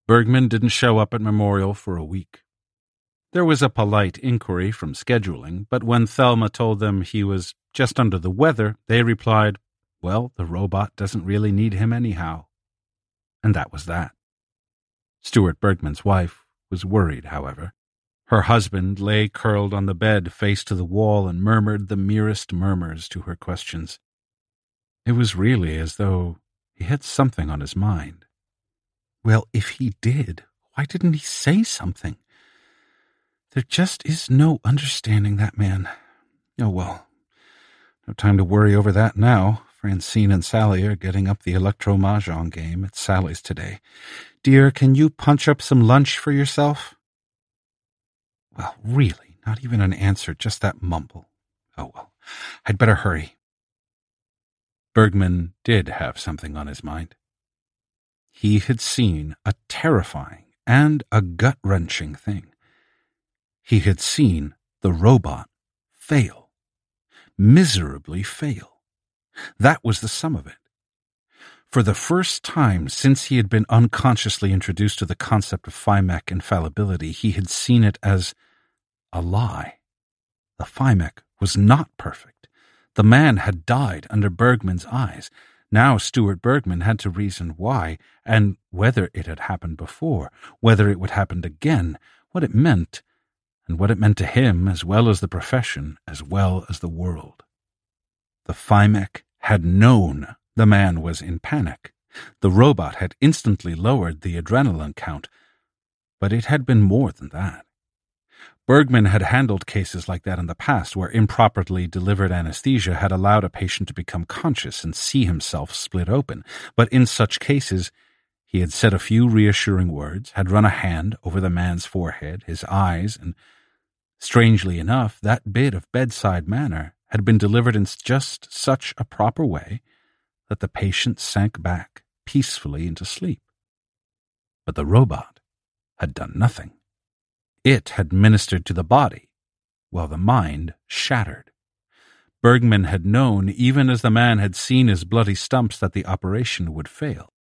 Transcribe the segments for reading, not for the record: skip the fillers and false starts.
Bergman didn't show up at Memorial for a week. There was a polite inquiry from scheduling, but when Thelma told them he was just under the weather, they replied, well, the robot doesn't really need him anyhow. And that was that. Stuart Bergman's wife was worried, however. Her husband lay curled on the bed, face to the wall, and murmured the merest murmurs to her questions. It was really as though he had something on his mind. Well, if he did, why didn't he say something? There just is no understanding that man. Oh, well, no time to worry over that now. Francine and Sally are getting up the electro-mahjong game at Sally's today. Dear, can you punch up some lunch for yourself? Well, really, not even an answer, just that mumble. Oh, well, I'd better hurry. Bergman did have something on his mind. He had seen a terrifying and a gut-wrenching thing. He had seen the robot fail. Miserably fail. That was the sum of it. For the first time since he had been unconsciously introduced to the concept of Phymac infallibility, he had seen it as a lie. The Phymac was not perfect. The man had died under Bergman's eyes. Now Stuart Bergman had to reason why, and whether it had happened before, whether it would happen again, what it meant, and what it meant to him as well as the profession, as well as the world. The Phymac had known the man was in panic. The robot had instantly lowered the adrenaline count, but it had been more than that. Bergman had handled cases like that in the past, where improperly delivered anesthesia had allowed a patient to become conscious and see himself split open. But in such cases, he had said a few reassuring words, had run a hand over the man's forehead, his eyes, and, strangely enough, that bit of bedside manner had been delivered in just such a proper way that the patient sank back peacefully into sleep. But the robot had done nothing. It had ministered to the body, while the mind shattered. Bergman had known, even as the man had seen his bloody stumps, that the operation would fail.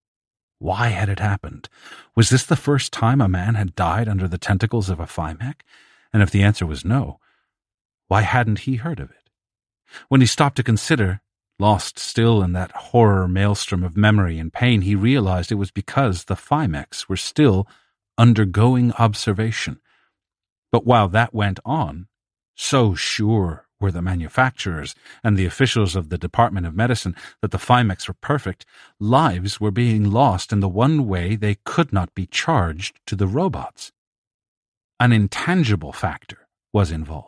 Why had it happened? Was this the first time a man had died under the tentacles of a Phymac? And if the answer was no, why hadn't he heard of it? When he stopped to consider, lost still in that horror maelstrom of memory and pain, he realized it was because the Phymacs were still undergoing observation. But while that went on, so sure were the manufacturers and the officials of the Department of Medicine that the Phymacs were perfect, lives were being lost in the one way they could not be charged to the robots. An intangible factor was involved.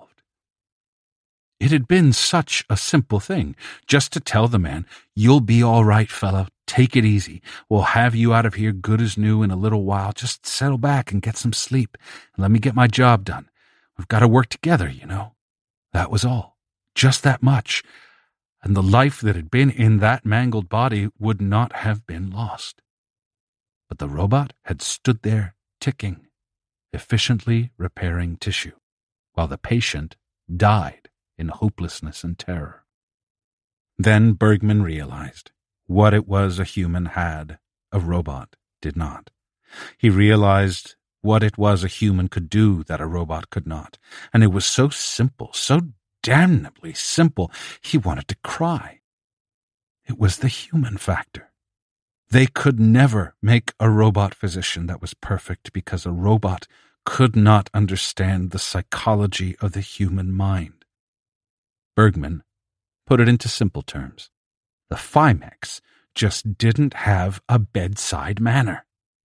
It had been such a simple thing, just to tell the man, "You'll be all right, fella. Take it easy. We'll have you out of here good as new in a little while. Just settle back and get some sleep, and let me get my job done. We've got to work together, you know." That was all. Just that much. And the life that had been in that mangled body would not have been lost. But the robot had stood there, ticking, efficiently repairing tissue, while the patient died in hopelessness and terror. Then Bergman realized what it was a human had, a robot did not. He realized what it was a human could do that a robot could not. And it was so simple, so damnably simple, he wanted to cry. It was the human factor. They could never make a robot physician that was perfect because a robot could not understand the psychology of the human mind. Bergman put it into simple terms. The Phymacs just didn't have a bedside manner.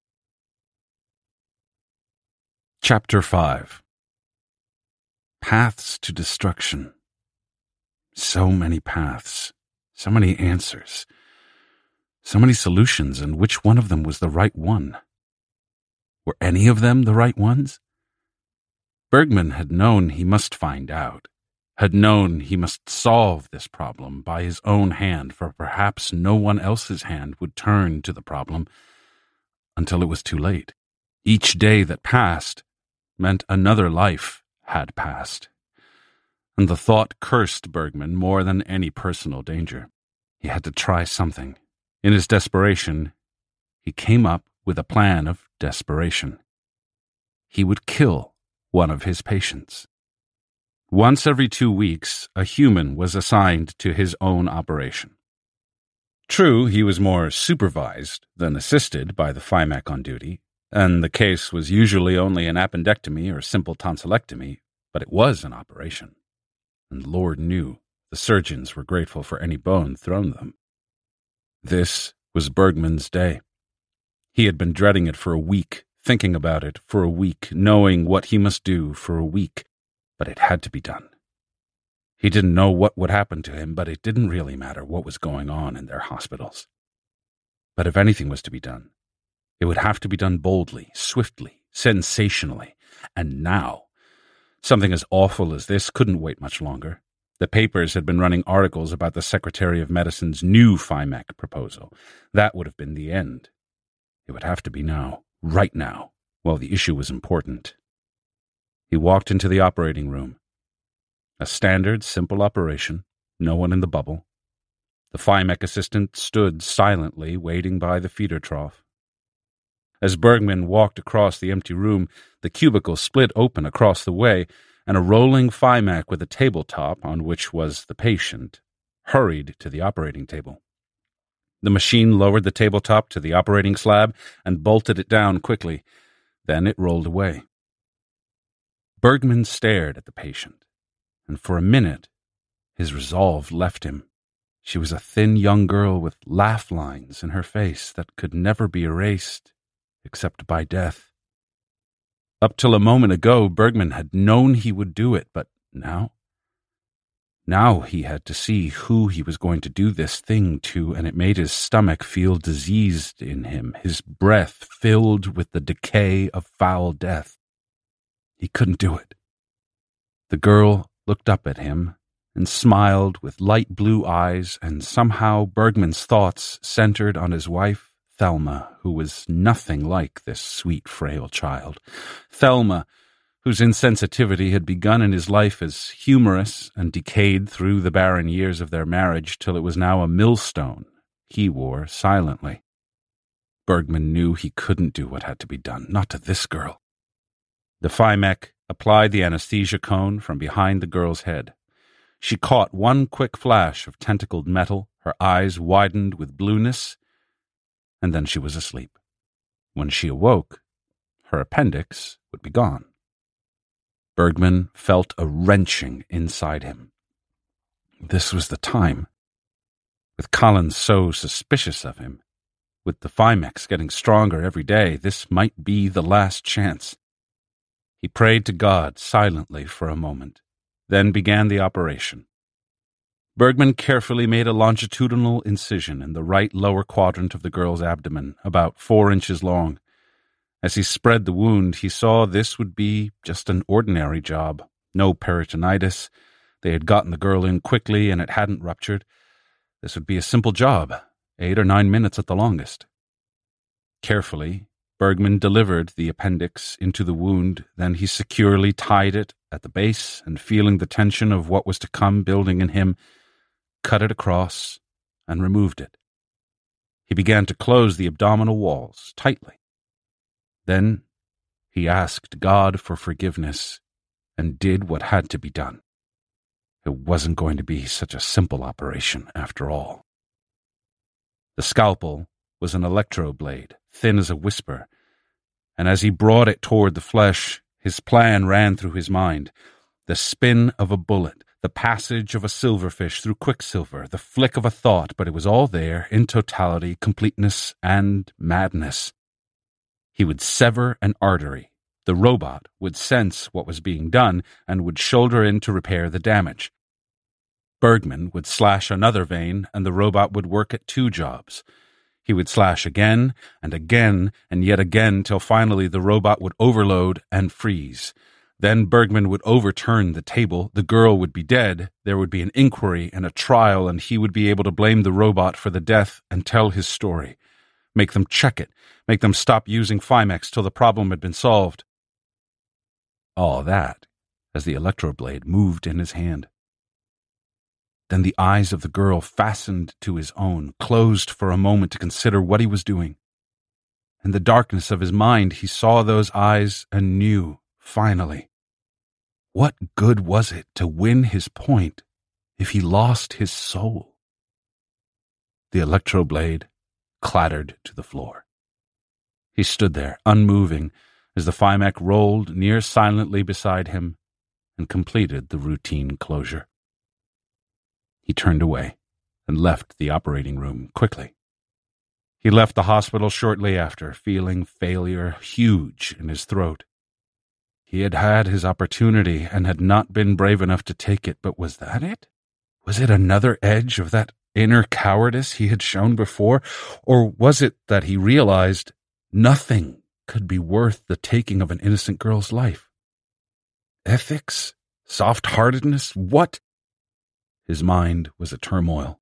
Chapter 5. Paths to destruction. So many paths, so many answers, so many solutions, and which one of them was the right one? Were any of them the right ones? Bergman had known he must find out, had known he must solve this problem by his own hand, for perhaps no one else's hand would turn to the problem until it was too late. Each day that passed meant another life had passed, and the thought cursed Bergman more than any personal danger. He had to try something. In his desperation, he came up with a plan of desperation. He would kill one of his patients. Once every 2 weeks, a human was assigned to his own operation. True, he was more supervised than assisted by the FIMAC on duty, and the case was usually only an appendectomy or simple tonsillectomy, but it was an operation. And Lord knew the surgeons were grateful for any bone thrown them. This was Bergman's day. He had been dreading it for a week, thinking about it for a week, knowing what he must do for a week, but it had to be done. He didn't know what would happen to him, but it didn't really matter what was going on in their hospitals. But if anything was to be done, it would have to be done boldly, swiftly, sensationally, and now. Something as awful as this couldn't wait much longer. The papers had been running articles about the Secretary of Medicine's new FIMAC proposal. That would have been the end. It would have to be now, right now, while the issue was important. He walked into the operating room. A standard, simple operation, no one in the bubble. The FIMAC assistant stood silently, waiting by the feeder trough. As Bergman walked across the empty room, the cubicle split open across the way, and a rolling FIMAC with a tabletop on which was the patient hurried to the operating table. The machine lowered the tabletop to the operating slab and bolted it down quickly. Then it rolled away. Bergman stared at the patient, and for a minute his resolve left him. She was a thin young girl with laugh lines in her face that could never be erased except by death. Up till a moment ago, Bergman had known he would do it, but now? Now he had to see who he was going to do this thing to, and it made his stomach feel diseased in him, his breath filled with the decay of foul death. He couldn't do it. The girl looked up at him and smiled with light blue eyes, and somehow Bergman's thoughts centered on his wife, Thelma, who was nothing like this sweet, frail child. Thelma, whose insensitivity had begun in his life as humorous and decayed through the barren years of their marriage till it was now a millstone he wore silently. Bergman knew he couldn't do what had to be done, not to this girl. The FIMAC applied the anesthesia cone from behind the girl's head. She caught one quick flash of tentacled metal, her eyes widened with blueness, and then she was asleep. When she awoke, her appendix would be gone. Bergman felt a wrenching inside him. This was the time. With Collins so suspicious of him, with the FIMACs getting stronger every day, this might be the last chance. He prayed to God silently for a moment, then began the operation. Bergman carefully made a longitudinal incision in the right lower quadrant of the girl's abdomen, about 4 inches long. As he spread the wound, he saw this would be just an ordinary job. No peritonitis. They had gotten the girl in quickly and it hadn't ruptured. This would be a simple job, 8 or 9 minutes at the longest. Carefully, Bergman delivered the appendix into the wound, then he securely tied it at the base and, feeling the tension of what was to come building in him, cut it across and removed it. He began to close the abdominal walls tightly. Then he asked God for forgiveness and did what had to be done. It wasn't going to be such a simple operation after all. The scalpel was an electroblade, thin as a whisper, and as he brought it toward the flesh, his plan ran through his mind. The spin of a bullet, the passage of a silverfish through quicksilver, the flick of a thought, but it was all there in totality, completeness, and madness. He would sever an artery. The robot would sense what was being done and would shoulder in to repair the damage. Bergman would slash another vein, and the robot would work at 2 jobs. He would slash again and yet again till finally the robot would overload and freeze. Then Bergman would overturn the table, the girl would be dead, there would be an inquiry and a trial, and he would be able to blame the robot for the death and tell his story. Make them check it, make them stop using FIMACs till the problem had been solved. All that as the electroblade moved in his hand. Then the eyes of the girl fastened to his own, closed for a moment to consider what he was doing. In the darkness of his mind, he saw those eyes and knew, finally. What good was it to win his point if he lost his soul? The electroblade clattered to the floor. He stood there, unmoving, as the FIMAC rolled near silently beside him and completed the routine closure. He turned away and left the operating room quickly. He left the hospital shortly after, feeling failure huge in his throat. He had had his opportunity and had not been brave enough to take it, but was that it? Was it another edge of that inner cowardice he had shown before, or was it that he realized nothing could be worth the taking of an innocent girl's life? Ethics? Soft-heartedness? What? His mind was a turmoil.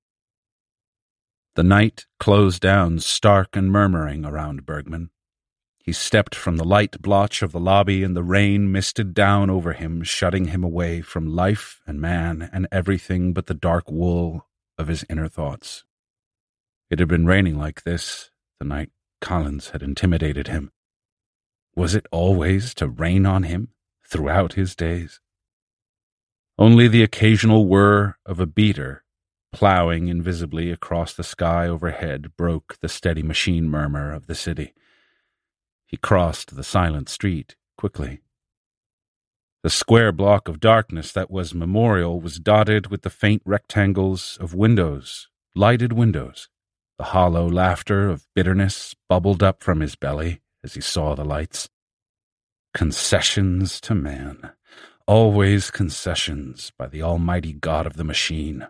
The night closed down stark and murmuring around Bergman. He stepped from the light blotch of the lobby, and the rain misted down over him, shutting him away from life and man and everything but the dark wool of his inner thoughts. It had been raining like this the night Collins had intimidated him. Was it always to rain on him throughout his days? Only the occasional whir of a beater plowing invisibly across the sky overhead broke the steady machine murmur of the city. He crossed the silent street quickly. The square block of darkness that was Memorial was dotted with the faint rectangles of windows, lighted windows. The hollow laughter of bitterness bubbled up from his belly as he saw the lights. Concessions to man. Always concessions by the almighty God of the machine.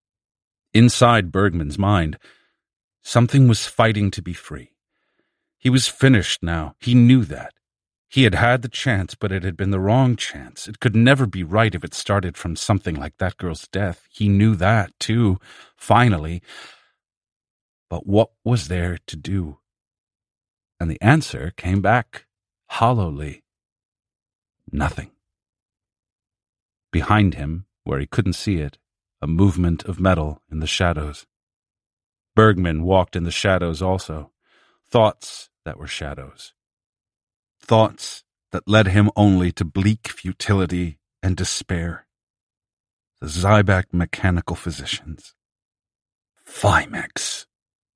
Inside Bergman's mind, something was fighting to be free. He was finished now. He knew that. He had had the chance, but it had been the wrong chance. It could never be right if it started from something like that girl's death. He knew that, too, finally. But what was there to do? And the answer came back hollowly. Nothing. Behind him, where he couldn't see it, a movement of metal in the shadows. Bergman walked in the shadows also. Thoughts that were shadows. Thoughts that led him only to bleak futility and despair. The Zyback mechanical physicians. FIMAX.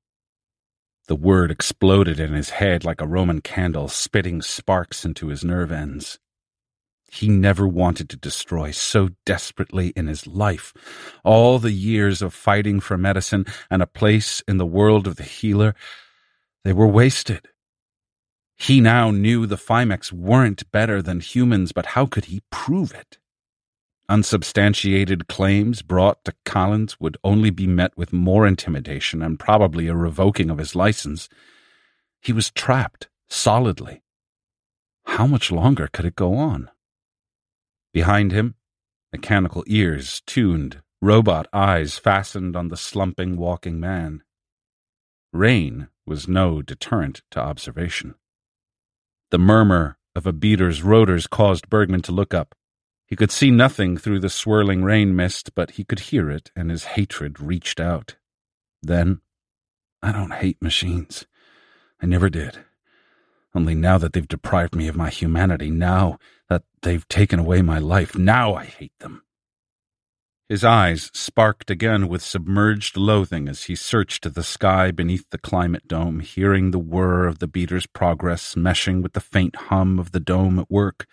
The word exploded in his head like a Roman candle, spitting sparks into his nerve ends. He never wanted to destroy so desperately in his life. All the years of fighting for medicine and a place in the world of the healer, they were wasted. He now knew the FIMAX weren't better than humans, but how could he prove it? Unsubstantiated claims brought to Collins would only be met with more intimidation and probably a revoking of his license. He was trapped, solidly. How much longer could it go on? Behind him, mechanical ears tuned, robot eyes fastened on the slumping, walking man. Rain was no deterrent to observation. The murmur of a beater's rotors caused Bergman to look up. He could see nothing through the swirling rain mist, but he could hear it, and his hatred reached out. Then, I don't hate machines. I never did. Only now that they've deprived me of my humanity, now that they've taken away my life, now I hate them. His eyes sparked again with submerged loathing as he searched the sky beneath the climate dome, hearing the whir of the beater's progress meshing with the faint hum of the dome at work.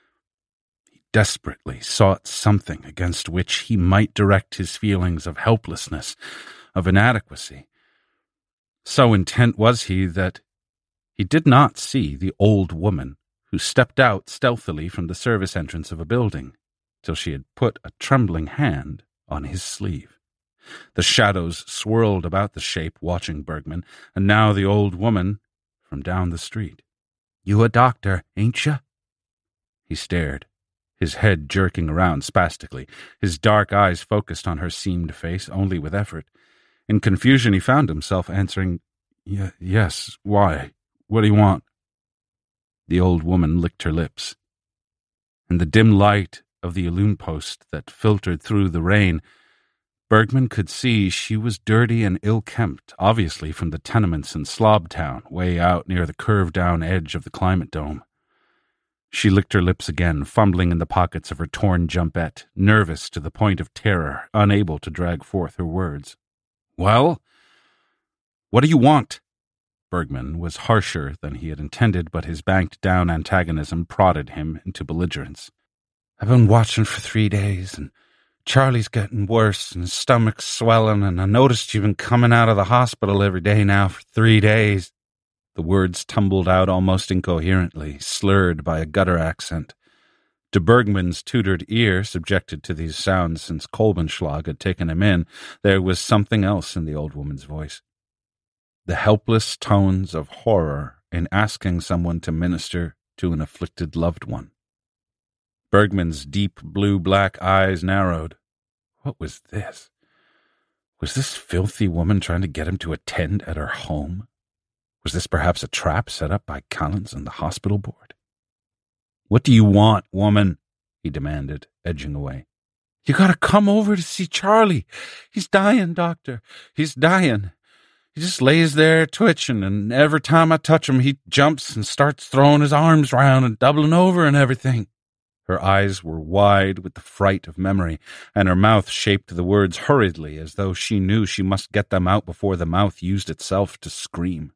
He desperately sought something against which he might direct his feelings of helplessness, of inadequacy. So intent was he that he did not see the old woman who stepped out stealthily from the service entrance of a building, till she had put a trembling hand on his sleeve. The shadows swirled about the shape, watching Bergman, and now the old woman from down the street. "You a doctor, ain't you?" He stared, his head jerking around spastically, his dark eyes focused on her seamed face only with effort. In confusion he found himself answering, Yes, why? What do you want?" The old woman licked her lips. In the dim light of the illume post that filtered through the rain, Bergman could see she was dirty and ill-kempt, obviously from the tenements in Slobtown, way out near the curved-down edge of the climate dome. She licked her lips again, fumbling in the pockets of her torn jumpette, nervous to the point of terror, unable to drag forth her words. "Well? What do you want?" Bergman was harsher than he had intended, but his banked-down antagonism prodded him into belligerence. "I've been watching for 3 days, and Charlie's getting worse, and his stomach's swelling, and I noticed you've been coming out of the hospital every day now for 3 days. The words tumbled out almost incoherently, slurred by a gutter accent. To Bergman's tutored ear, subjected to these sounds since Kolbenschlag had taken him in, there was something else in the old woman's voice. The helpless tones of horror in asking someone to minister to an afflicted loved one. Bergman's deep blue-black eyes narrowed. What was this? Was this filthy woman trying to get him to attend at her home? Was this perhaps a trap set up by Collins and the hospital board? "What do you want, woman?" he demanded, edging away. "You gotta come over to see Charlie. He's dying, doctor. He's dying. He just lays there twitching, and every time I touch him, he jumps and starts throwing his arms round and doubling over and everything." Her eyes were wide with the fright of memory, and her mouth shaped the words hurriedly as though she knew she must get them out before the mouth used itself to scream.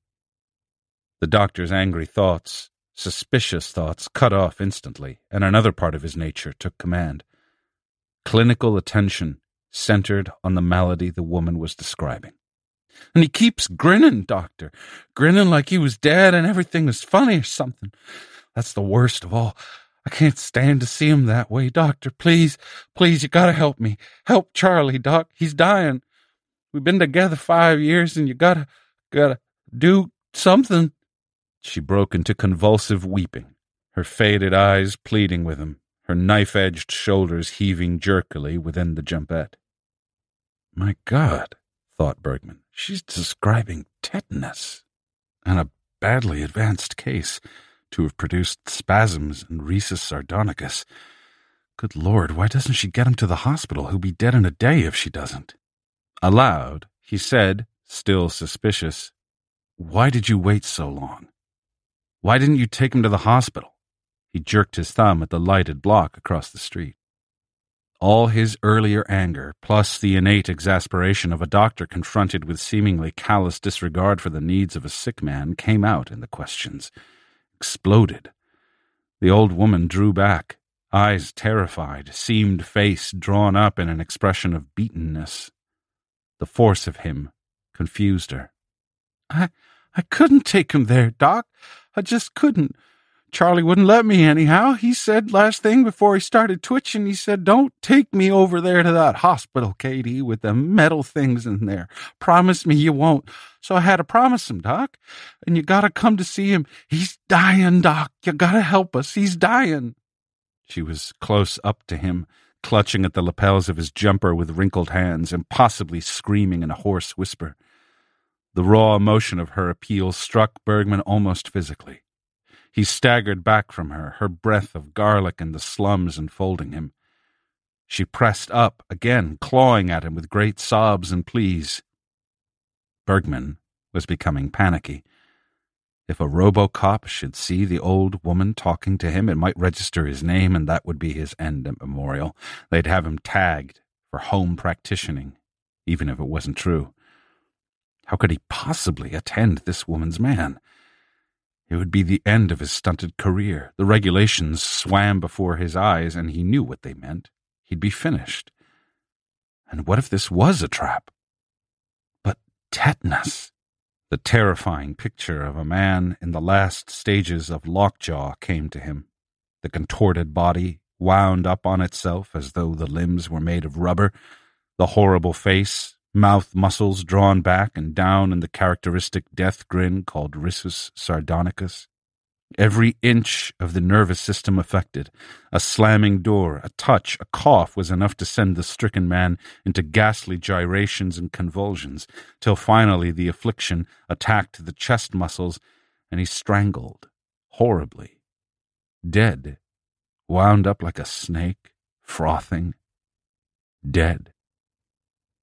The doctor's angry thoughts, suspicious thoughts, cut off instantly, and another part of his nature took command. Clinical attention centered on the malady the woman was describing. "And he keeps grinning, doctor, grinning like he was dead and everything was funny or something. That's the worst of all. I can't stand to see him that way, doctor. Please, you gotta help me. Help Charlie, doc. He's dying. We've been together 5 years, and you gotta do something." She broke into convulsive weeping, her faded eyes pleading with him, her knife-edged shoulders heaving jerkily within the jumpette. My God, thought Bergman, she's describing tetanus, and a badly advanced case, to have produced spasms and rhesus sardonicus. Good Lord, why doesn't she get him to the hospital? He'll be dead in a day if she doesn't. Aloud, he said, still suspicious, "Why did you wait so long? Why didn't you take him to the hospital?" He jerked his thumb at the lighted block across the street. All his earlier anger, plus the innate exasperation of a doctor confronted with seemingly callous disregard for the needs of a sick man, came out in the questions. Exploded. The old woman drew back, eyes terrified, seamed face drawn up in an expression of beatenness. The force of him confused her. I couldn't take him there, Doc. I just couldn't. Charlie wouldn't let me anyhow. He said last thing before he started twitching, he said, "Don't take me over there to that hospital, Katie, with the metal things in there. Promise me you won't." So I had to promise him, Doc. And you gotta come to see him. He's dying, Doc. You gotta help us. He's dying. She was close up to him, clutching at the lapels of his jumper with wrinkled hands, impossibly screaming in a hoarse whisper. The raw emotion of her appeal struck Bergman almost physically. He staggered back from her, her breath of garlic in the slums enfolding him. She pressed up, again clawing at him with great sobs and pleas. Bergman was becoming panicky. If a RoboCop should see the old woman talking to him, it might register his name, and that would be his end at Memorial. They'd have him tagged for home practitioning, even if it wasn't true. How could he possibly attend this woman's man? It would be the end of his stunted career. The regulations swam before his eyes, and he knew what they meant. He'd be finished. And what if this was a trap? But tetanus! The terrifying picture of a man in the last stages of lockjaw came to him. The contorted body wound up on itself as though the limbs were made of rubber. The horrible face, mouth muscles drawn back and down in the characteristic death grin called rhesus sardonicus. Every inch of the nervous system affected. A slamming door, a touch, a cough was enough to send the stricken man into ghastly gyrations and convulsions, till finally the affliction attacked the chest muscles, and he strangled, horribly. Dead, wound up like a snake, frothing. Dead.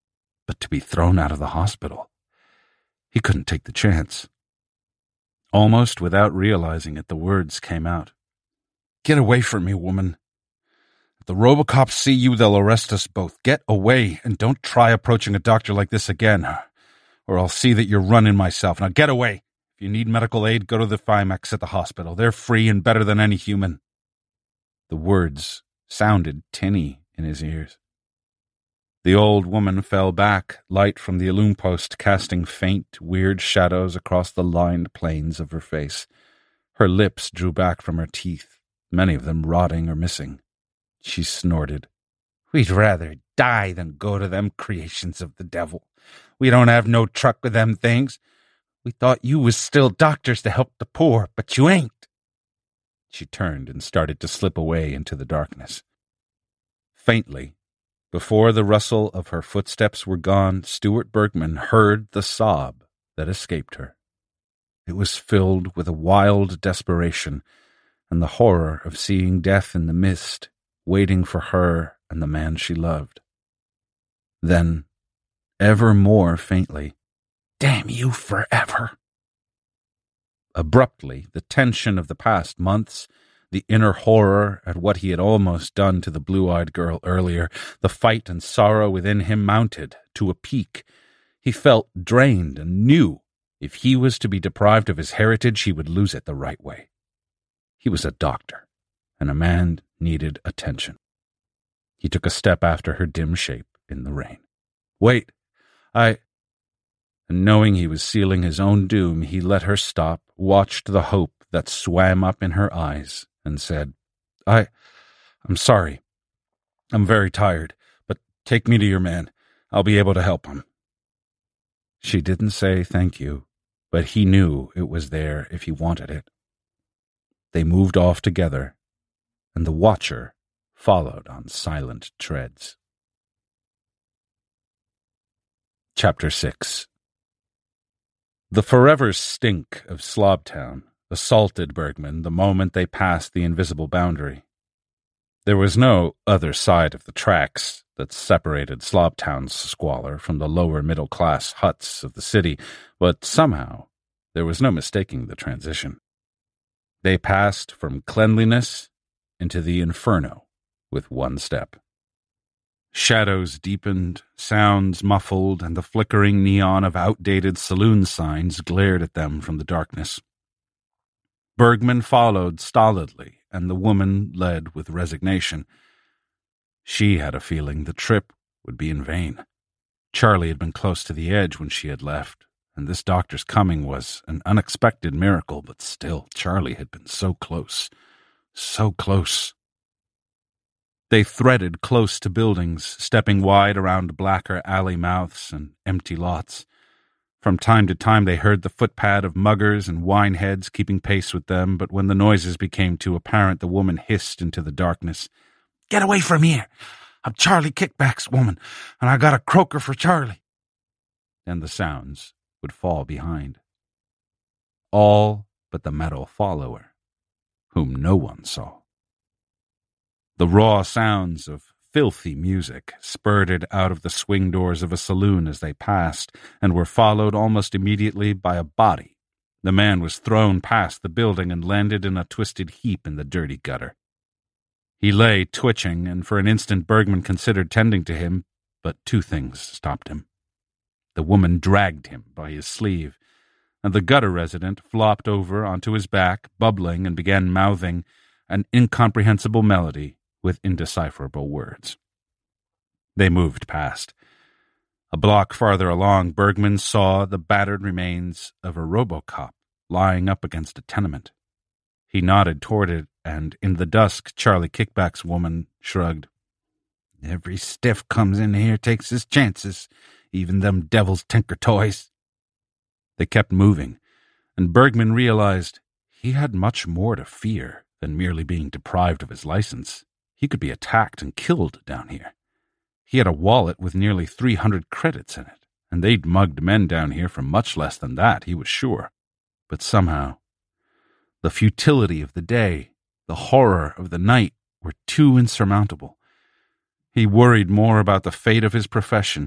but to be thrown out of the hospital. He couldn't take the chance. Almost without realizing it, the words came out. "Get away from me, woman. If the Robocops see you, they'll arrest us both. Get away, and don't try approaching a doctor like this again, or I'll see that you're running myself. Now get away. If you need medical aid, go to the FIMAX at the hospital. They're free and better than any human." The words sounded tinny in his ears. The old woman fell back, light from the illume post casting faint, weird shadows across the lined planes of her face. Her lips drew back from her teeth, many of them rotting or missing. She snorted. "We'd rather die than go to them creations of the devil. We don't have no truck with them things. We thought you was still doctors to help the poor, but you ain't." She turned and started to slip away into the darkness. Faintly, before the rustle of her footsteps were gone, Stuart Bergman heard the sob that escaped her. It was filled with a wild desperation and the horror of seeing death in the mist, waiting for her and the man she loved. Then, ever more faintly, "Damn you forever." Abruptly, the tension of the past months, the inner horror at what he had almost done to the blue-eyed girl earlier, the fight and sorrow within him mounted to a peak. He felt drained and knew if he was to be deprived of his heritage, he would lose it the right way. He was a doctor, and a man needed attention. He took a step after her dim shape in the rain. "Wait, And knowing he was sealing his own doom, he let her stop, watched the hope that swam up in her eyes, and said, I'm sorry. I'm very tired, but take me to your man. I'll be able to help him." She didn't say thank you, but he knew it was there if he wanted it. They moved off together, and the watcher followed on silent treads. Chapter 6. The forever stink of Slobtown assaulted Bergman the moment they passed the invisible boundary. There was no other side of the tracks that separated Slobtown's squalor from the lower middle-class huts of the city, but somehow there was no mistaking the transition. They passed from cleanliness into the inferno with one step. Shadows deepened, sounds muffled, and the flickering neon of outdated saloon signs glared at them from the darkness. Bergman followed stolidly, and the woman led with resignation. She had a feeling the trip would be in vain. Charlie had been close to the edge when she had left, and this doctor's coming was an unexpected miracle, but still, Charlie had been so close. So close. They threaded close to buildings, stepping wide around blacker alley mouths and empty lots. From time to time they heard the footpad of muggers and wineheads keeping pace with them, but when the noises became too apparent, the woman hissed into the darkness. "Get away from here! I'm Charlie Kickback's woman, and I got a croaker for Charlie." And the sounds would fall behind. All but the metal follower, whom no one saw. The raw sounds of filthy music spurted out of the swing doors of a saloon as they passed, and were followed almost immediately by a body. The man was thrown past the building and landed in a twisted heap in the dirty gutter. He lay twitching, and for an instant Bergman considered tending to him, but two things stopped him. The woman dragged him by his sleeve, and the gutter resident flopped over onto his back, bubbling, and began mouthing an incomprehensible melody with indecipherable words. They moved past. A block farther along, Bergman saw the battered remains of a Robocop lying up against a tenement. He nodded toward it, and in the dusk, Charlie Kickback's woman shrugged. "Every stiff comes in here takes his chances, even them devil's tinker toys." They kept moving, and Bergman realized he had much more to fear than merely being deprived of his license. He could be attacked and killed down here. He had a wallet with nearly 300 credits in it, and they'd mugged men down here for much less than that, he was sure. But somehow, the futility of the day, the horror of the night, were too insurmountable. He worried more about the fate of his profession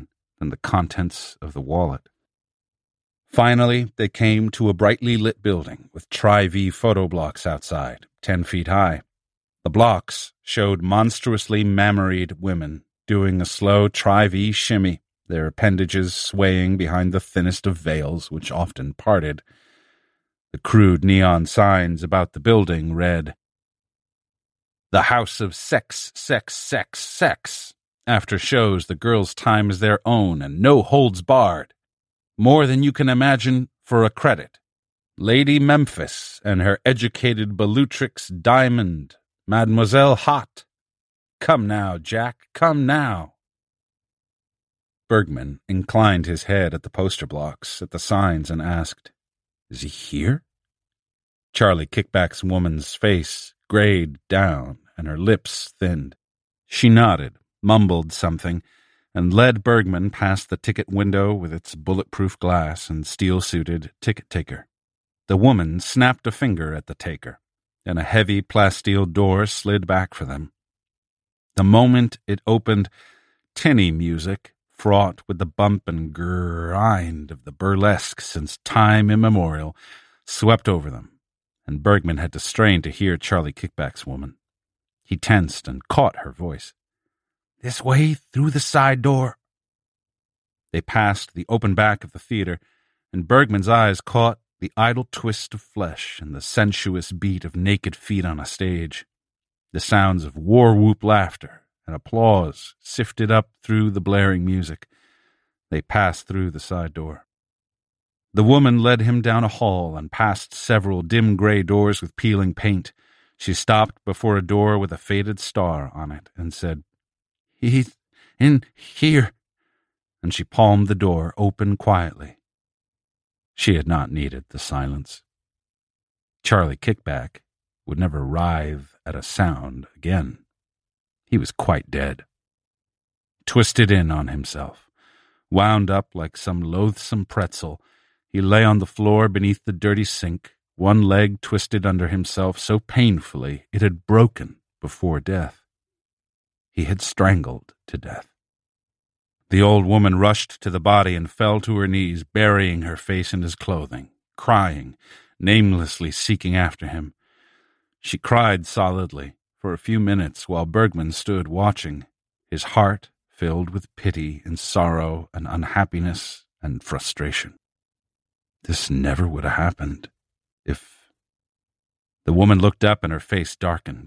and the contents of the wallet. Finally, they came to a brightly lit building with Tri-V photo blocks outside, 10 feet high. The blocks showed monstrously mammaried women doing a slow Tri-V shimmy, their appendages swaying behind the thinnest of veils, which often parted. The crude neon signs about the building read, "The House of Sex, Sex, Sex, Sex. After shows, the girls' time is their own and no holds barred. More than you can imagine for a credit. Lady Memphis and her educated Belutrix Diamond, Mademoiselle Hot. Come now, Jack, come now." Bergman inclined his head at the poster blocks, at the signs, and asked, "Is he here?" Charlie Kickback's woman's face grayed down and her lips thinned. She nodded, mumbled something, and led Bergman past the ticket window with its bulletproof glass and steel-suited ticket taker. The woman snapped a finger at the taker, and a heavy plasteel door slid back for them. The moment it opened, tinny music, fraught with the bump and grind of the burlesque since time immemorial, swept over them, and Bergman had to strain to hear Charlie Kickback's woman. He tensed and caught her voice. "This way, through the side door." They passed the open back of the theater, and Bergman's eyes caught the idle twist of flesh and the sensuous beat of naked feet on a stage. The sounds of war-whoop laughter and applause sifted up through the blaring music. They passed through the side door. The woman led him down a hall and past several dim gray doors with peeling paint. She stopped before a door with a faded star on it and said, "He's in here," and she palmed the door open quietly. She had not needed the silence. Charlie Kickback would never writhe at a sound again. He was quite dead. Twisted in on himself, wound up like some loathsome pretzel, he lay on the floor beneath the dirty sink, one leg twisted under himself so painfully it had broken before death. He had strangled to death. The old woman rushed to the body and fell to her knees, burying her face in his clothing, crying, namelessly seeking after him. She cried solidly for a few minutes while Bergman stood watching, his heart filled with pity and sorrow and unhappiness and frustration. This never would have happened if... The woman looked up and her face darkened.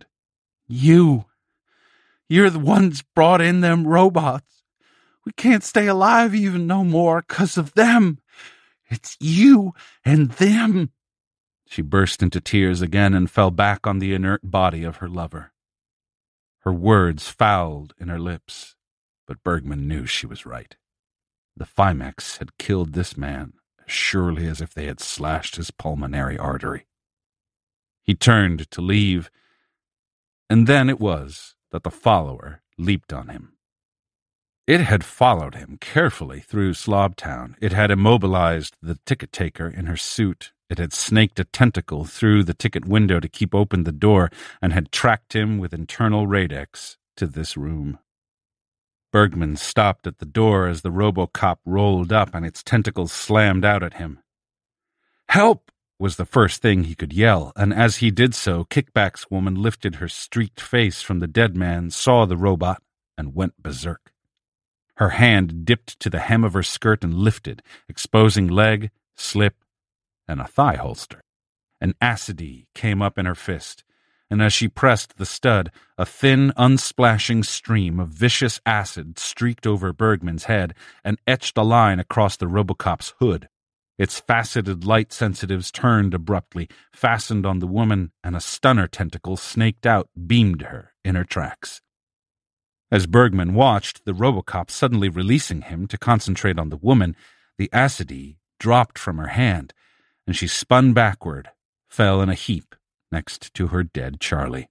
You're the ones brought in them robots. We can't stay alive even no more 'cause of them. It's you and them." She burst into tears again and fell back on the inert body of her lover. Her words fouled in her lips, but Bergman knew she was right. The Fimex had killed this man as surely as if they had slashed his pulmonary artery. He turned to leave, and then it was that the follower leaped on him. It had followed him carefully through Slobtown. It had immobilized the ticket taker in her suit. It had snaked a tentacle through the ticket window to keep open the door and had tracked him with internal radex to this room. Bergman stopped at the door as the RoboCop rolled up and its tentacles slammed out at him. "Help!" was the first thing he could yell, and as he did so, Kickback's woman lifted her streaked face from the dead man, saw the robot, and went berserk. Her hand dipped to the hem of her skirt and lifted, exposing leg, slip, and a thigh holster. An acidy came up in her fist, and as she pressed the stud, a thin, unsplashing stream of vicious acid streaked over Bergman's head and etched a line across the RoboCop's hood. Its faceted light sensitives turned abruptly, fastened on the woman, and a stunner tentacle snaked out, beamed her in her tracks. As Bergman watched, the RoboCop suddenly releasing him to concentrate on the woman, the acidy dropped from her hand, and she spun backward, fell in a heap next to her dead Charlie.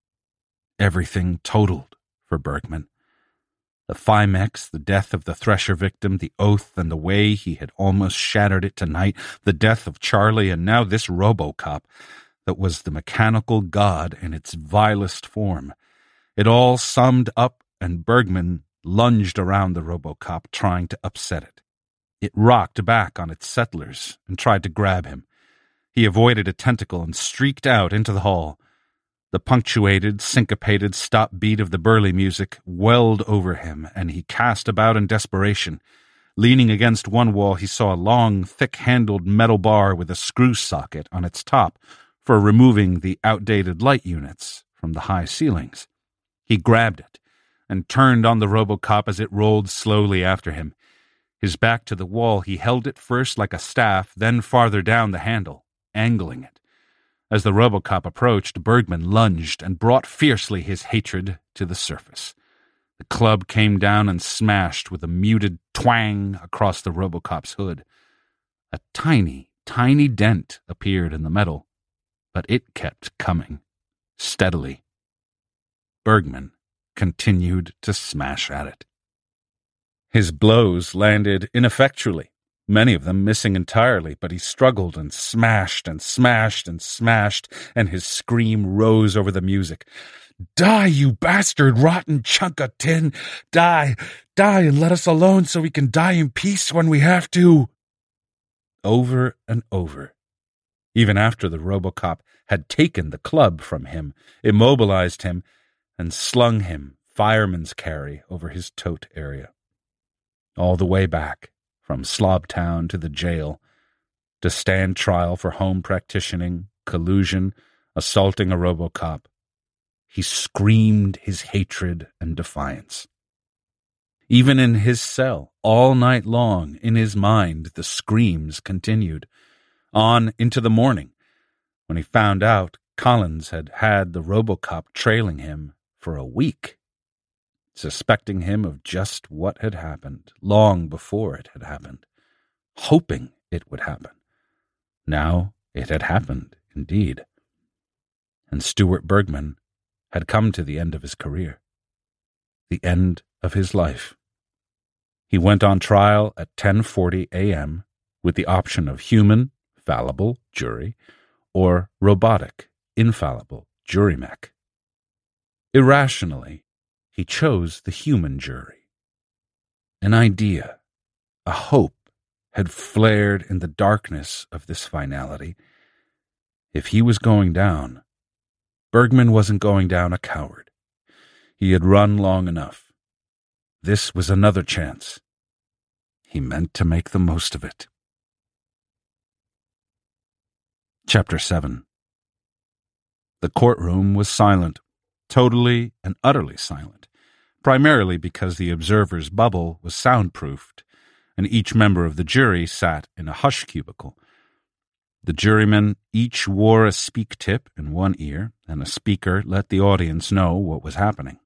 Everything totaled for Bergman. The Fimex, the death of the Thresher victim, the oath and the way he had almost shattered it tonight, the death of Charlie, and now this RoboCop that was the mechanical god in its vilest form. It all summed up, and Bergman lunged around the RoboCop, trying to upset it. It rocked back on its settlers and tried to grab him. He avoided a tentacle and streaked out into the hall. The punctuated, syncopated stop beat of the Burley music welled over him, and he cast about in desperation. Leaning against one wall, he saw a long, thick-handled metal bar with a screw socket on its top for removing the outdated light units from the high ceilings. He grabbed it and turned on the RoboCop as it rolled slowly after him. His back to the wall, he held it first like a staff, then farther down the handle, angling it. As the RoboCop approached, Bergman lunged and brought fiercely his hatred to the surface. The club came down and smashed with a muted twang across the RoboCop's hood. A tiny, tiny dent appeared in the metal, but it kept coming, steadily. Bergman continued to smash at it. His blows landed ineffectually, many of them missing entirely, but he struggled and smashed and smashed and smashed, and his scream rose over the music. "Die, you bastard, rotten chunk of tin! Die! Die and let us alone so we can die in peace when we have to!" Over and over. Even after the RoboCop had taken the club from him, immobilized him, and slung him fireman's carry over his tote area. All the way back, from Slobtown to the jail, to stand trial for home practitioning, collusion, assaulting a RoboCop, he screamed his hatred and defiance. Even in his cell, all night long, in his mind, the screams continued, on into the morning, when he found out Collins had had the RoboCop trailing him for a week, suspecting him of just what had happened long before it had happened, hoping it would happen. Now it had happened, indeed. And Stuart Bergman had come to the end of his career, the end of his life. He went on trial at 10:40 a.m. with the option of human, fallible jury, or robotic, infallible jury mech. Irrationally, he chose the human jury. An idea, a hope, had flared in the darkness of this finality. If he was going down, Bergman wasn't going down a coward. He had run long enough. This was another chance. He meant to make the most of it. Chapter 7. The courtroom was silent, totally and utterly silent, primarily because the observer's bubble was soundproofed, and each member of the jury sat in a hush cubicle. The jurymen each wore a speak tip in one ear, and a speaker let the audience know what was happening.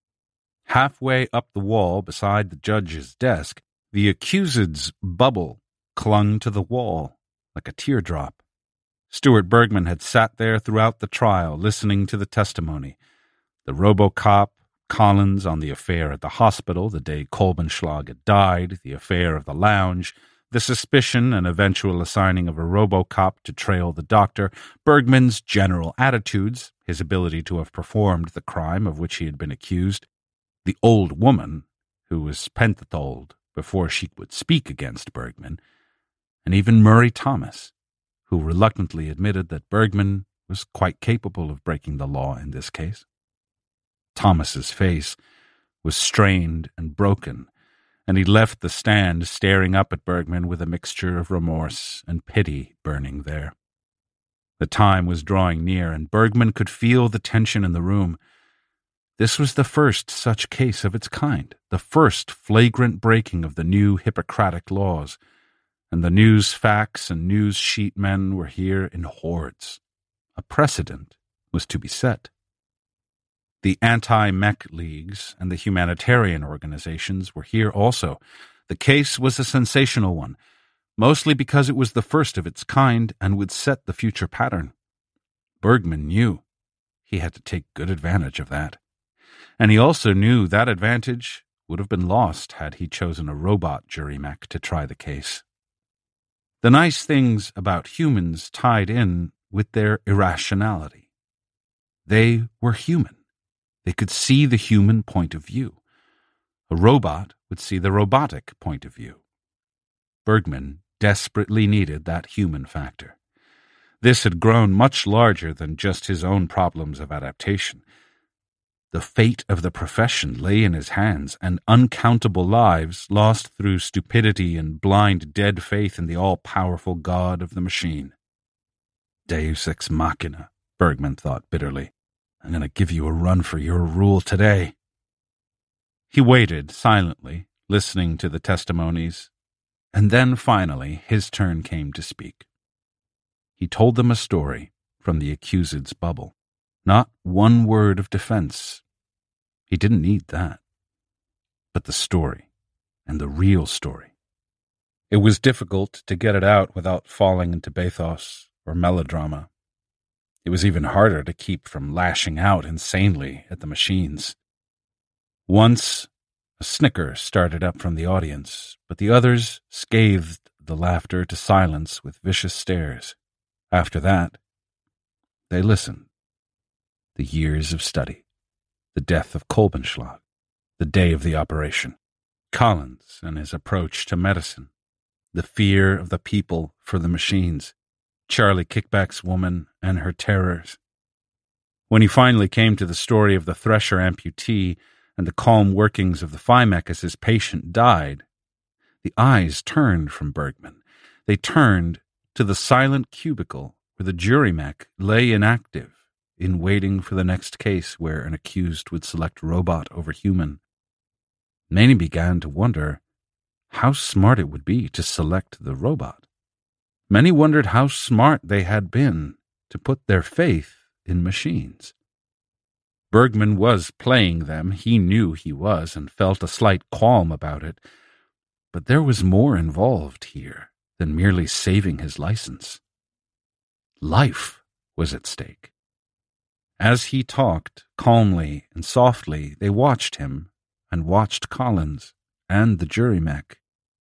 Halfway up the wall beside the judge's desk, the accused's bubble clung to the wall like a teardrop. Stuart Bergman had sat there throughout the trial, listening to the testimony. The RoboCop, Collins on the affair at the hospital the day Kolbenschlag had died, the affair of the lounge, the suspicion and eventual assigning of a RoboCop to trail the doctor, Bergman's general attitudes, his ability to have performed the crime of which he had been accused, the old woman, who was pentatholed before she would speak against Bergman, and even Murray Thomas, who reluctantly admitted that Bergman was quite capable of breaking the law in this case. Thomas's face was strained and broken, and he left the stand staring up at Bergman with a mixture of remorse and pity burning there. The time was drawing near, and Bergman could feel the tension in the room. This was the first such case of its kind, the first flagrant breaking of the new Hippocratic laws, and the news facts and news sheet men were here in hordes. A precedent was to be set. The anti-mech leagues and the humanitarian organizations were here also. The case was a sensational one, mostly because it was the first of its kind and would set the future pattern. Bergman knew he had to take good advantage of that. And he also knew that advantage would have been lost had he chosen a robot jury mech to try the case. The nice things about humans tied in with their irrationality. They were human. They could see the human point of view. A A robot would see the robotic point of view. Bergman desperately needed that human factor. This had grown much larger than just his own problems of adaptation. The fate of the profession lay in his hands, and uncountable lives lost through stupidity and blind, dead faith in the all-powerful god of the machine. Deus ex machina, Bergman thought bitterly. I'm going to give you a run for your rule today. He waited silently, listening to the testimonies, and then finally his turn came to speak. He told them a story from the accused's bubble. Not one word of defense. He didn't need that. But the story, and the real story. It was difficult to get it out without falling into bathos or melodrama. It was even harder to keep from lashing out insanely at the machines. Once, a snicker started up from the audience, but the others scathed the laughter to silence with vicious stares. After that, they listened. The years of study, the death of Kolbenschlag, the day of the operation, Collins and his approach to medicine, the fear of the people for the machines, Charlie Kickback's woman and her terrors. When he finally came to the story of the Thresher amputee and the calm workings of the Phymek as his patient died, the eyes turned from Bergman. They turned to the silent cubicle where the jury mech lay inactive, in waiting for the next case where an accused would select robot over human. Many began to wonder how smart it would be to select the robot. Many wondered how smart they had been to put their faith in machines. Bergman was playing them, he knew he was, and felt a slight qualm about it. But there was more involved here than merely saving his license. Life was at stake. As he talked, calmly and softly, they watched him and watched Collins and the jury mech.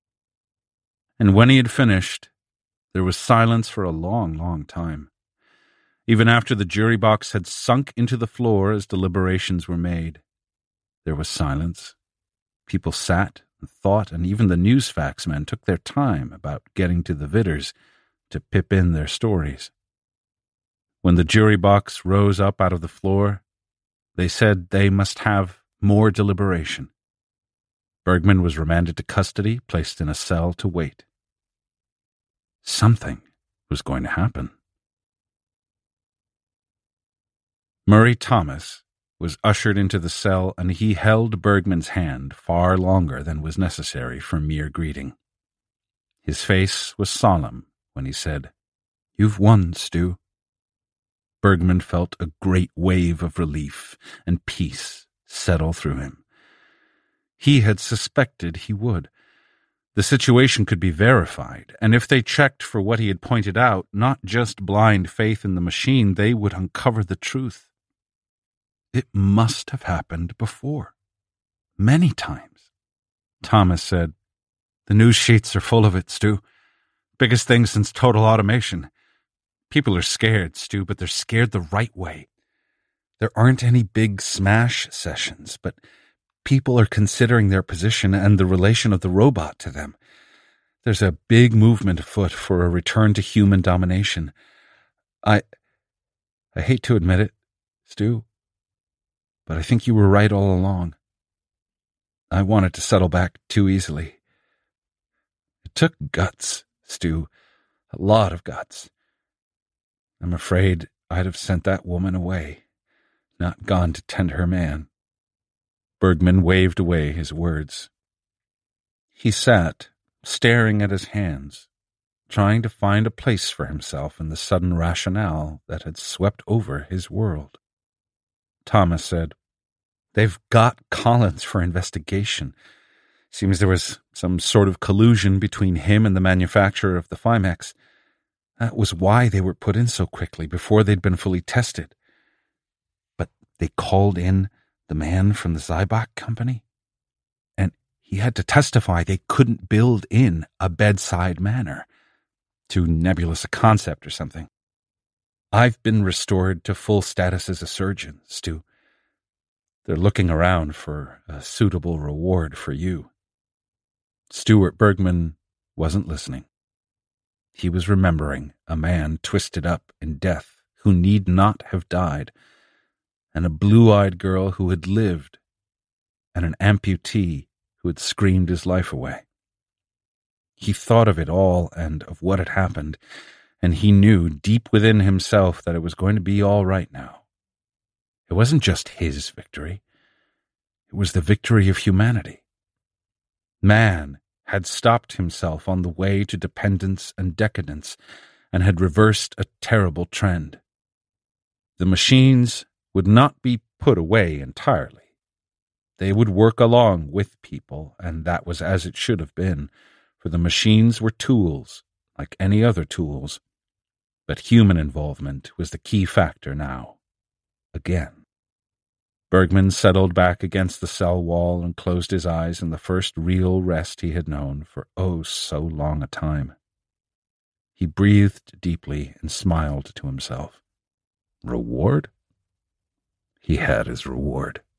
And when he had finished, there was silence for a long, long time. Even after the jury box had sunk into the floor as deliberations were made, there was silence. People sat and thought, and even the newsfax men took their time about getting to the vitters to pip in their stories. When the jury box rose up out of the floor, they said they must have more deliberation. Bergman was remanded to custody, placed in a cell to wait. Something was going to happen. Murray Thomas was ushered into the cell, and he held Bergman's hand far longer than was necessary for mere greeting. His face was solemn when he said, "You've won, Stu." Bergman felt a great wave of relief and peace settle through him. He had suspected he would. The situation could be verified, and if they checked for what he had pointed out, not just blind faith in the machine, they would uncover the truth. It must have happened before. Many times. Thomas said, "The news sheets are full of it, Stu. Biggest thing since total automation. People are scared, Stu, but they're scared the right way. There aren't any big smash sessions, but people are considering their position and the relation of the robot to them. There's a big movement afoot for a return to human domination. I hate to admit it, Stu, but I think you were right all along. I wanted to settle back too easily. It took guts, Stu, a lot of guts. I'm afraid I'd have sent that woman away, not gone to tend her man." Bergman waved away his words. He sat, staring at his hands, trying to find a place for himself in the sudden rationale that had swept over his world. Thomas said, "They've got Collins for investigation. Seems there was some sort of collusion between him and the manufacturer of the Phymex. That was why they were put in so quickly, before they'd been fully tested. But they called in the man from the Zyebach company, and he had to testify they couldn't build in a bedside manner. Too nebulous a concept or something. I've been restored to full status as a surgeon, Stu. They're looking around for a suitable reward for you. Stuart Bergman wasn't listening. He was remembering a man twisted up in death who need not have died, and a blue-eyed girl who had lived, and an amputee who had screamed his life away. He thought of it all and of what had happened, and he knew deep within himself that it was going to be all right now. It wasn't just his victory. It was the victory of humanity. Man had stopped himself on the way to dependence and decadence and had reversed a terrible trend. The machines would not be put away entirely. They would work along with people, and that was as it should have been, for the machines were tools, like any other tools. But human involvement was the key factor now. Again. Bergman settled back against the cell wall and closed his eyes in the first real rest he had known for oh so long a time. He breathed deeply and smiled to himself. Reward? He had his reward.